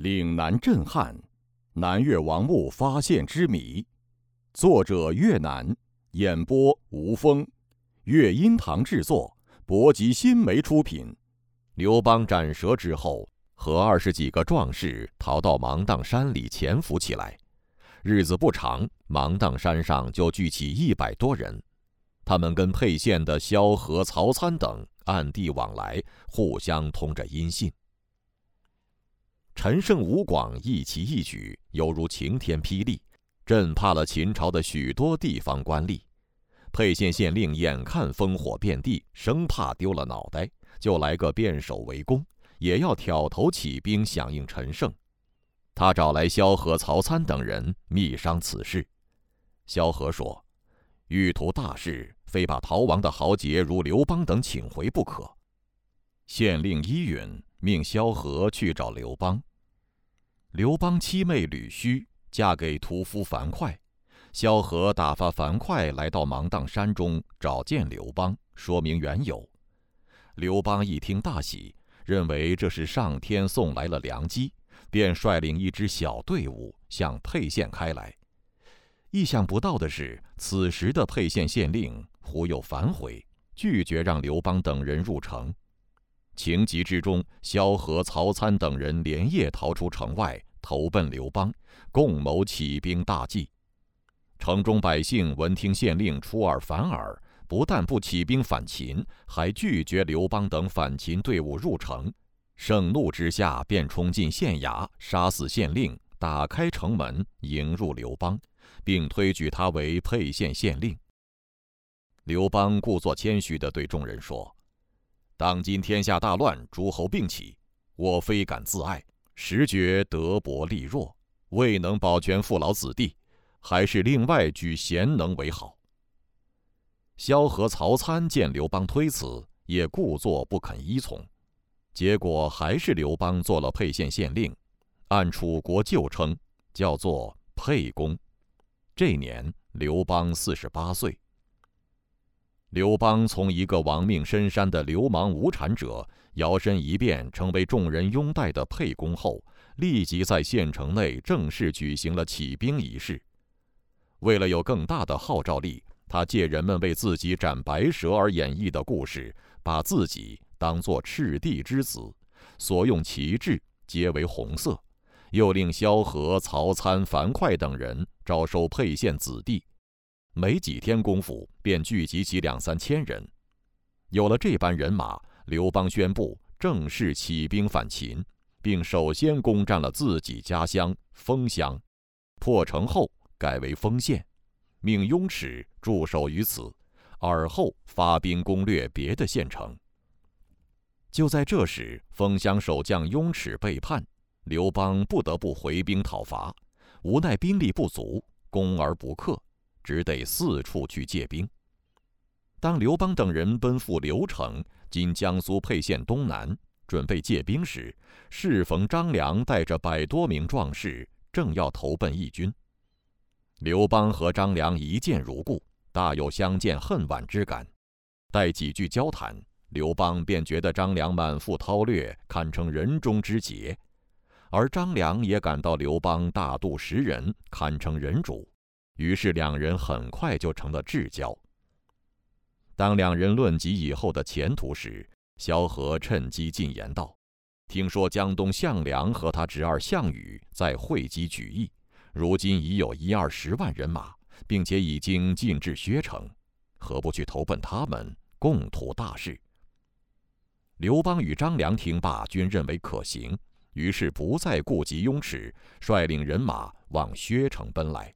岭南震撼，南越王墓发现之谜。作者越南，演播吴峰，乐音堂制作，博吉新媒出品。刘邦斩蛇之后，和20几个壮士逃到芒砀山里潜伏起来。日子不长，芒砀山上就聚起100多人，他们跟沛县的萧何、曹参等暗地往来，互相通着音信。陈胜、吴广一齐一举，犹如晴天霹雳，震怕了秦朝的许多地方官吏。沛县县令眼看烽火遍地，生怕丢了脑袋，就来个变守为攻，也要挑头起兵响应陈胜。他找来萧何、曹参等人密商此事。萧何说：“欲图大事，非把逃亡的豪杰如刘邦等请回不可。”县令依允，命萧何去找刘邦。刘邦妻妹吕须嫁给屠夫樊哙，萧何打发樊哙来到芒砀山中找见刘邦，说明缘由。刘邦一听大喜，认为这是上天送来了良机，便率领一支小队伍向沛县开来。意想不到的是，此时的沛县县令忽又反悔，拒绝让刘邦等人入城。情急之中，萧何、曹参等人连夜逃出城外，投奔刘邦，共谋起兵大计。城中百姓闻听县令出尔反尔，不但不起兵反秦，还拒绝刘邦等反秦队伍入城。盛怒之下，便冲进县衙，杀死县令，打开城门，迎入刘邦，并推举他为沛县县令。刘邦故作谦虚地对众人说：“当今天下大乱，诸侯并起，我非敢自爱，实觉德薄力弱，未能保全父老子弟，还是另外举贤能为好。”萧何、曹参见刘邦推辞，也故作不肯依从，结果还是刘邦做了沛县县令，按楚国旧称，叫做沛公。这年刘邦48岁。刘邦从一个亡命深山的流氓无产者，摇身一变成为众人拥戴的沛公后，立即在县城内正式举行了起兵仪式。为了有更大的号召力，他借人们为自己斩白蛇而演绎的故事，把自己当作赤帝之子，所用旗帜皆为红色，又令萧何、曹参、樊哙等人招收沛县子弟。没几天功夫，便聚集起2、3千人。有了这般人马，刘邦宣布正式起兵反秦，并首先攻占了自己家乡丰乡。破城后改为丰县，命雍齿驻守于此，尔后发兵攻略别的县城。就在这时，丰乡守将雍齿背叛，刘邦不得不回兵讨伐，无奈兵力不足，攻而不克，只得四处去借兵。当刘邦等人奔赴刘城（今江苏沛县东南）准备借兵时，适逢张良带着100多名壮士，正要投奔义军。刘邦和张良一见如故，大有相见恨晚之感。待几句交谈，刘邦便觉得张良满腹韬略，堪称人中之杰，而张良也感到刘邦大度识人，堪称人主。于是两人很快就成了至交。当两人论及以后的前途时，萧何趁机进言道：“听说江东项梁和他侄儿项羽在会稽举义，如今已有10-20万人马，并且已经进至薛城，何不去投奔他们，共图大事？”刘邦与张良听罢，均认为可行，于是不再顾及雍齿，率领人马往薛城奔来。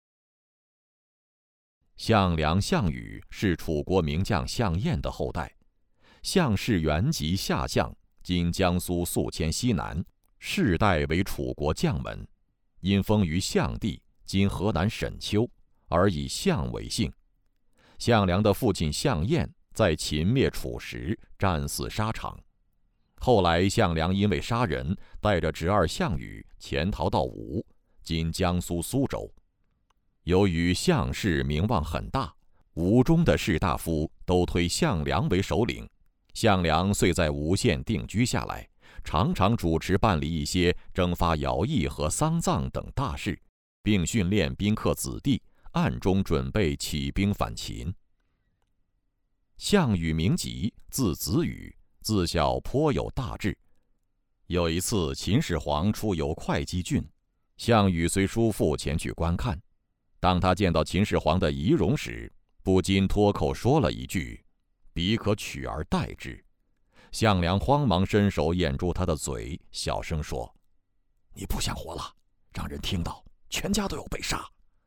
项梁、项羽是楚国名将项燕的后代。项氏原籍下项，今江苏宿迁西南，世代为楚国将门。因封于项地（今河南沈丘），而以项为姓。项梁的父亲项燕在秦灭楚时战死沙场。后来项梁因为杀人，带着侄儿项羽潜逃到吴（今江苏苏州）。由于项氏名望很大，吴中的士大夫都推项梁为首领，项梁遂在吴县定居下来， 常常主持办理一些征发徭役和丧葬等大事，并训练宾客子弟暗中准备起兵反秦。项羽名籍，字子羽，自小颇有大志。有一次，秦始皇出游会稽郡，项羽随叔父前去观看。当他见到秦始皇的仪容时，不禁脱口说了一句：“彼可取而代之。”项梁慌忙伸手掩住他的嘴，小声说：“你不想活了，让人听到，全家都要被杀。”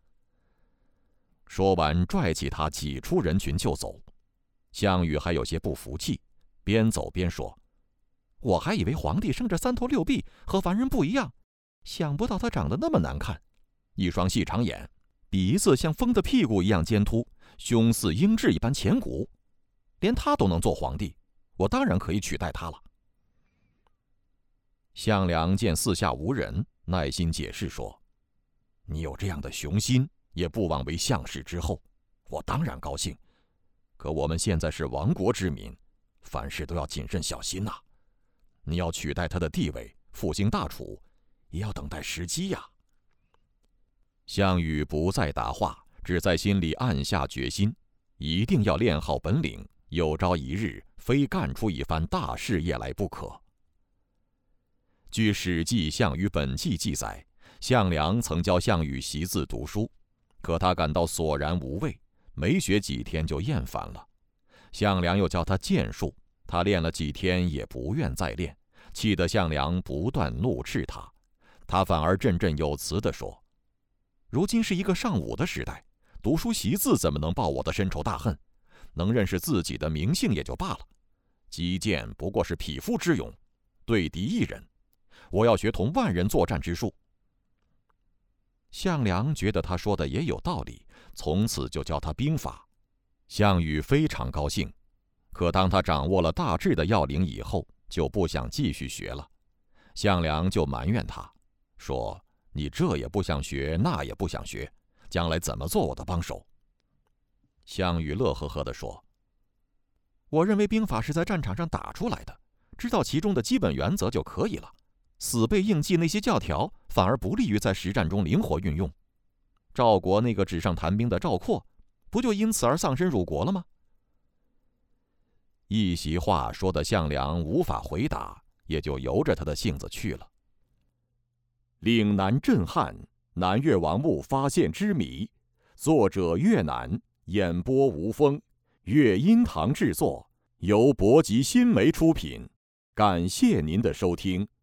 说完，拽起他挤出人群就走。项羽还有些不服气，边走边说：“我还以为皇帝生着3头6臂，和凡人不一样，想不到他长得那么难看，一双细长眼，鼻子像风的屁股一样尖凸，胸似鹰翅一般前骨，连他都能做皇帝，我当然可以取代他了。”项梁见四下无人，耐心解释说：“你有这样的雄心，也不枉为项氏之后，我当然高兴。可我们现在是亡国之民，凡事都要谨慎小心呐。你要取代他的地位，复兴大楚，也要等待时机呀。”项羽不再答话，只在心里暗下决心，一定要练好本领，有朝一日非干出一番大事业来不可。据《史记·项羽本纪》记载，项梁曾教项羽习字读书，可他感到索然无味，没学几天就厌烦了。项梁又教他剑术，他练了几天也不愿再练，气得项梁不断怒斥他。他反而振振有词地说：“如今是一个尚武的时代，读书习字怎么能报我的深仇大恨？能认识自己的名姓也就罢了，击剑不过是匹夫之勇，对敌一人，我要学同万人作战之术。”项梁觉得他说的也有道理，从此就教他兵法。项羽非常高兴，可当他掌握了大致的要领以后，就不想继续学了。项梁就埋怨他，说：“你这也不想学，那也不想学，将来怎么做我的帮手？”项羽乐呵呵地说：“我认为兵法是在战场上打出来的，知道其中的基本原则就可以了。死背硬记那些教条，反而不利于在实战中灵活运用。赵国那个纸上谈兵的赵括，不就因此而丧身辱国了吗？”一席话说得项梁无法回答，也就由着他的性子去了。岭南震撼，南越王墓发现之谜，作者越南，演播吴峰，乐音堂制作，由博吉新媒出品。感谢您的收听。